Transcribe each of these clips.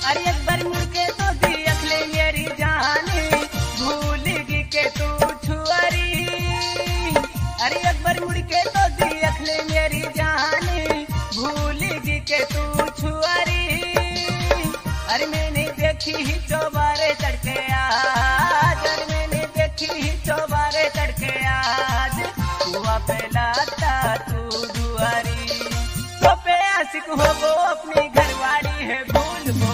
अरे एक बार मुड़ के तो देख ले मेरी जाने, भूलेगी के तू छुआरी। अरे एक बार मुड़ के तो देख ले मेरी जाने, भूलेगी के तू छुआरी। अरे मैंने देखी ही चौबारे तड़के आज, अरे मैंने देखी ही चौबारे तड़के आज, हुआ पहलाता तू दुआरी। तो पे आशिक हो वो अपनी घरवाली है भूल वो।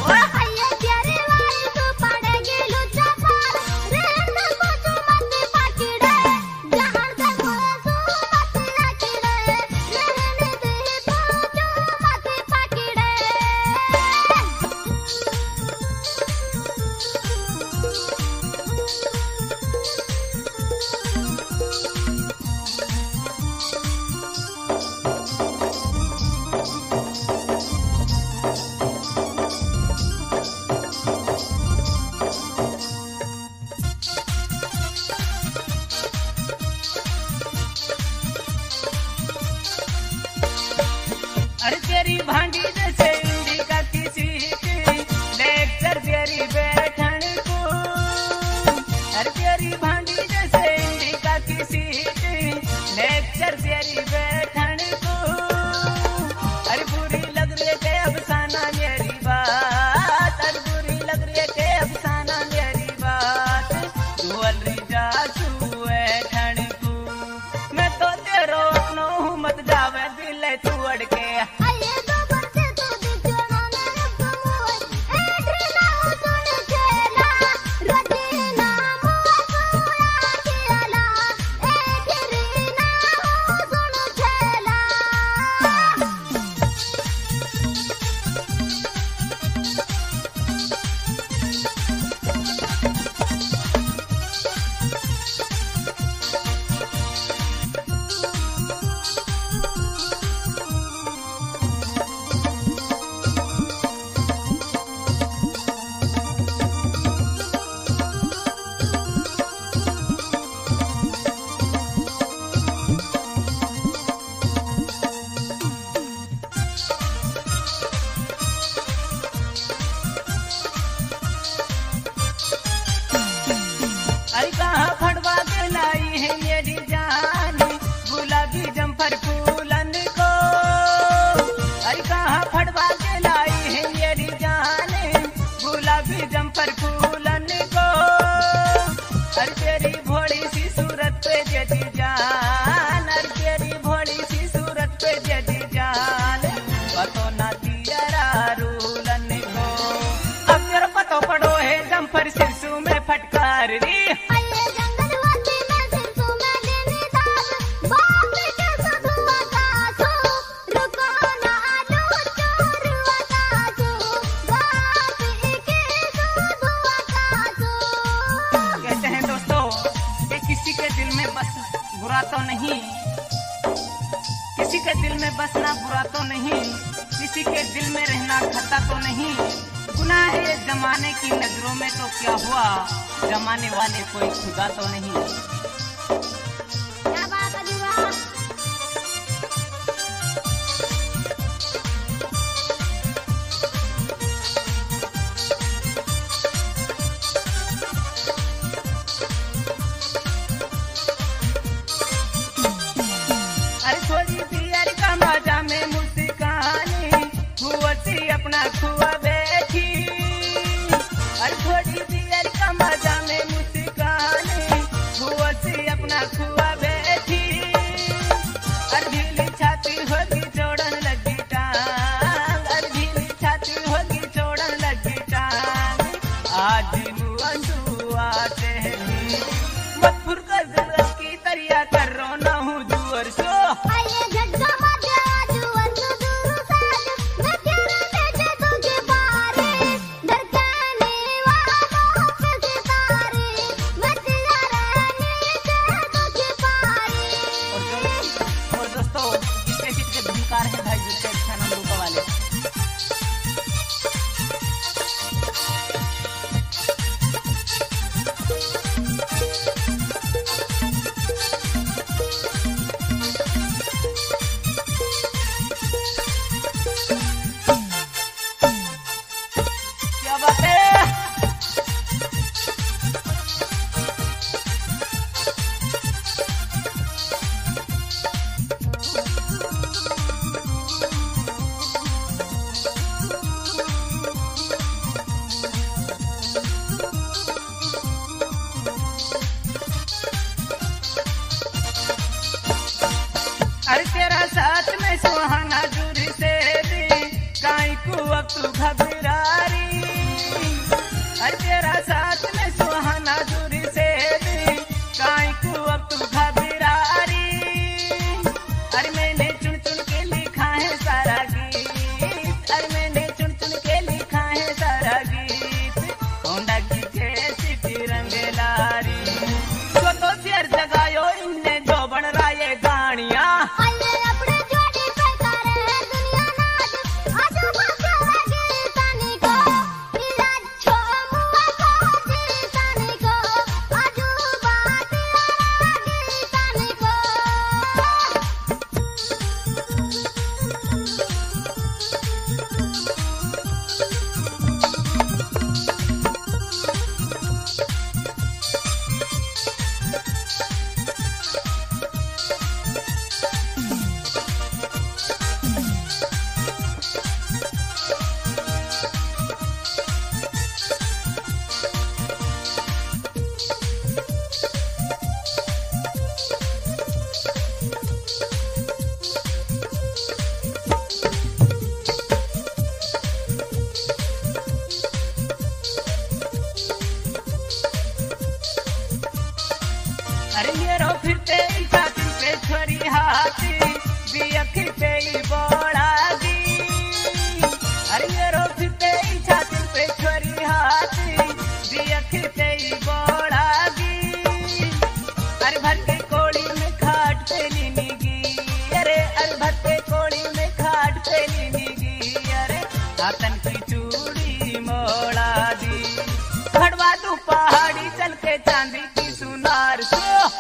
अरे तेरी भांडी जैसे इंडिका की सीट, लेक्चर तेरी बैठन को। अरे तेरी भांडी जैसे इंडिका की सीट, लेक्चर तेरी बैठन को। अरे बुरी लग रही है अफसाना मेरी बात, अरे बुरी लग रही है अफसाना मेरी बात, दुअल रिजा तू बैठन को। मैं तो तेरो अपनो हूँ मत जावे दिल तू अड़के। अरे कहाँ फड़वा के लाई है मेरी जान, गुलाबी जम्फर फूलन को। अरे कहाँ फड़वा के लाई है मेरी जान, गुलाबी जम्फर फूलन को। अरे तेरी भोड़ी सी सूरत पे जदी जान, अरे तेरी भोड़ी सी सूरत पे जदी जान, पतो ना दिया रूलन को। अब तेरा पतो पड़ो है जम्फर सिरसू में फटकार री। कहते हैं दोस्तों कि किसी के दिल में बस बुरा तो नहीं, किसी के दिल में बसना बुरा तो नहीं, किसी के दिल में रहना खता तो नहीं। गुनाह है जमाने की नजरों में तो क्या हुआ, जमाने वाले कोई खुदा तो नहीं। अरे थोड़ी पियर का मजा में मुस्कानी, हुआसी अपना खुआ बैठी। अरे थोड़ी पियर का मजा में मुस्कानी, हुआसी अपना खुआ बैठी। अरे ढीली छाती होगी जोड़न लगी टांग, अरे ढीली छाती होगी जोड़न लगी टांग। आज मुआ तेरी मत फुरका जरा की तरिया कर रो ना हूँ जुअर सो। को अब तू घबरारी, अरे तेरा साथ में सुहाना दूरी से भी काई को अब तू घबरारी। अरे मैंने चुन चुन के लिखा है सारा गीत, अरे मैंने चुन चुन के लिखा है सारा गीत, होंडा की कैसी तिरंग लारी। तो शेर जगायो इनने जो बन रहा ये गाड़िया, अरे ये रो फिरते छाती पे छोरी हाथी बियखते बोड़ागी, अरे ये रो फिरते छाती पे छोरी हाथी बियखते बोड़ागी। अरे भर के कोड़ी में खाट पे लीनीगी, अरे भर के कोड़ी में खाट पे लीनीगी, अरे हाथन की चूड़ी मोड़ा दी, खड़वा तू पहाड़ी चल के चांदी की सुनार सो।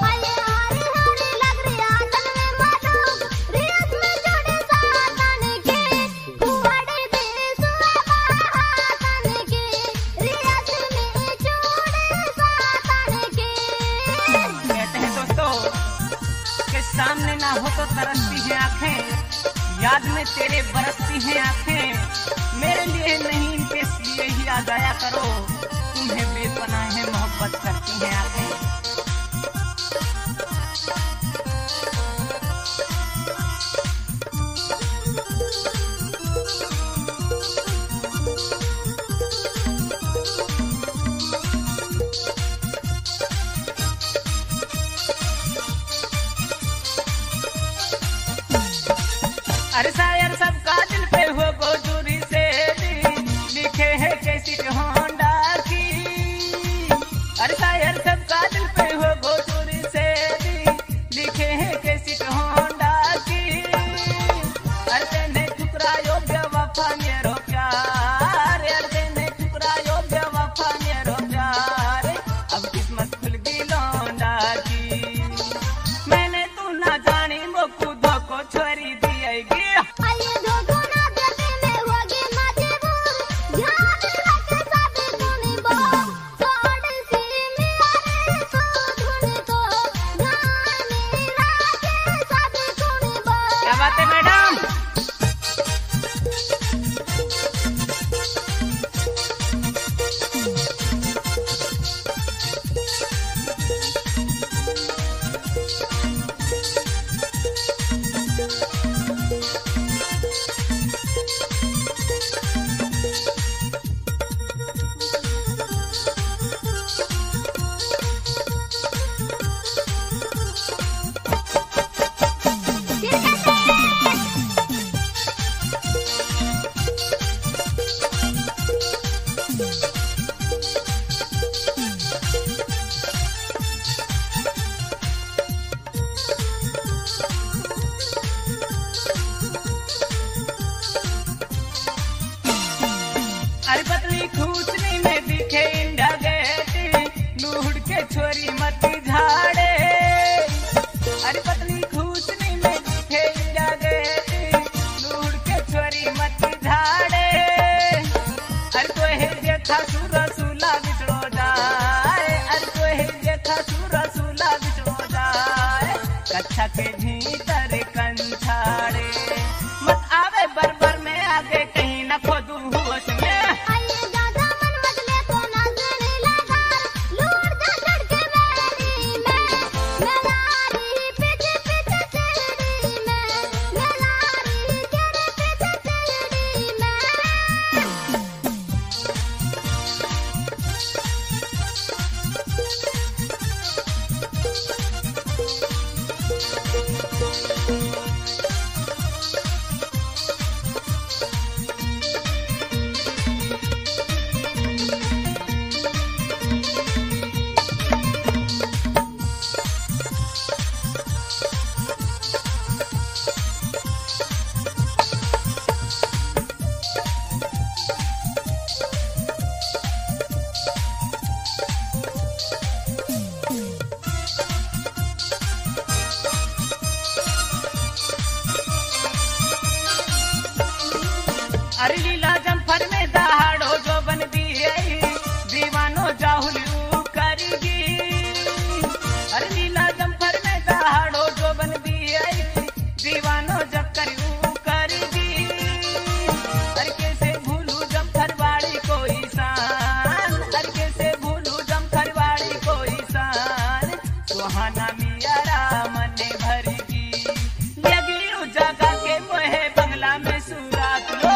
सामने ना हो तो तरसती हैं आंखें, याद में तेरे बरसती हैं आंखें, मेरे लिए नहीं इनके लिए ही आ जाया करो, तुम्हें बेपनाह है मोहब्बत करती हैं आंखें। अरे शायर सबका दिल पे हो गोजूरी से लिखे है कैसी होंडा की, अरे शायर सबका दिल पे हो गोजूरी से लिखे है कैसी होंडा की। अरे तेने ठुकरायो बेवफा मेरो प्यार, अरे तेने ठुकरायो बेवफा मेरो प्यार, अब किस्मत खुल गई लौंडा की। मैंने तू ना जानी वो खुद को छोरी दिएगी, अरे पतली खूसनी में दिखे इंडा गेटी, लूढ़ के छोरी मत झाड़े, अरे पतली खूसनी में दिखे इंडा गेटी, लूढ़ के छोरी मत झाड़े। अरे कोई देखा सुरसूला बिछड़ो जाए, अरे कोई देखा सुरसूला बिछड़ो जाए, कच्छा के भीतर कंछाड़े, मत आवे बरबर में आगे कहीं न खोदू होश में। लीला जम्फर में दहाड़ो जो बन दी दीवानो जाहुलियू करेगी। अरे लीला जम्फर में दहाड़ो जो बन दी दीवानो जब करियू करेगी। अरे कैसे भूलू जम्फर वाली कोई शान, अरे कैसे भूलू जम्फर वाली कोई शान, सुहाना मियारा मने भरगी। लगी जगह के मोहे बंगला में सुरात लो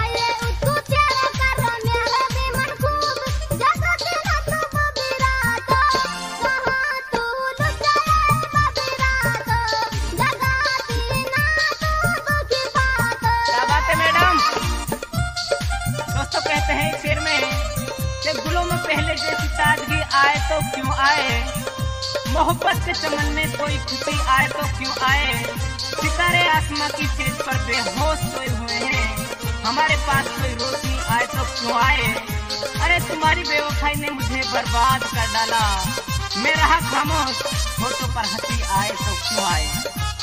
पहले जैसी ताजगी आए तो क्यों आए, मोहब्बत के चमन में कोई खुशी आए तो क्यों आए। सितारे आसमां की चीज पर बेहोश सोए हुए हैं, हमारे पास कोई रोशनी आए तो क्यों आए। अरे तुम्हारी बेवफाई ने मुझे बर्बाद कर डाला, मैं रहा खामोश, होठों पर हंसी आए तो क्यों आए।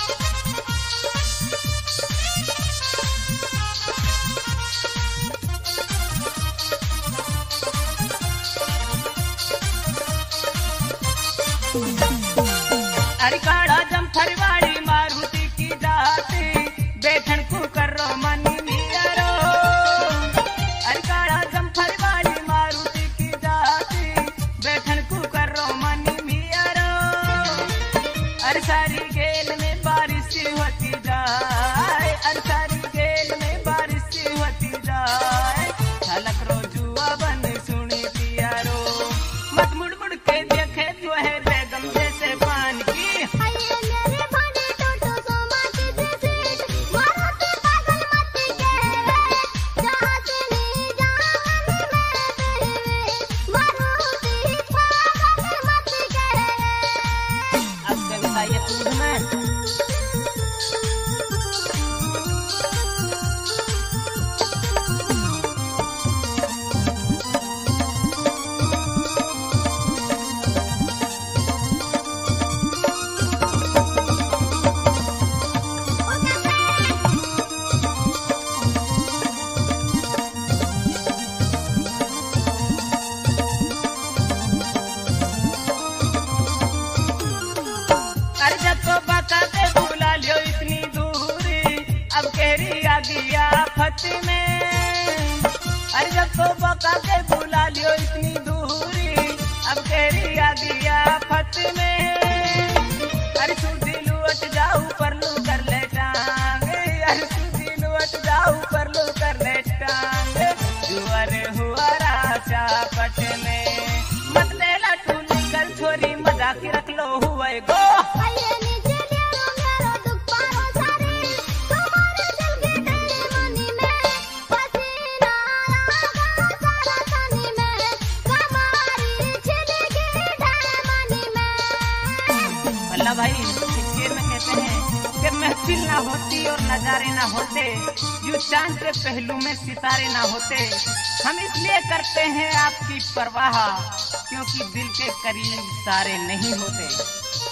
अरे काड़ा जम्फर वाली मारुति की जाती बैठन को कर रो मनी मियारो। अरे काड़ा जम्फर वाली मारुति की जाती बैठन को कर रो मनी मियारो। अरे सारी गेल में बारिश सी होती जाए, अरे सारी गेल में बारिश सी होती जाए, झलक रो जुआ बन सुनी पियारो। मत मुड़ मुड़ के देखे जो है बेगम जैसे पान की। अरे जब तो बता के बुला लियो इतनी दूरी, अब कहरी आ गया फत में। अरे जब तो बता के बुला लियो इतनी दूरी, अब कहरी आ गया फत में। अरे सूदी लुट जाऊ पर लू कर ले टांगे, अरे सूदी लुट जाऊ पर लू कर ले टांगे, जुअर हुआ राचा पट में। मत देला टूली कर छोरी मजाक रख लो हुए गो। भाई शेर में कहते हैं कि महफिल ना होती और नजारे ना होते, यूं चांद के पहलू में सितारे ना होते। हम इसलिए करते हैं आपकी परवाह, क्योंकि दिल के करीब सारे नहीं होते।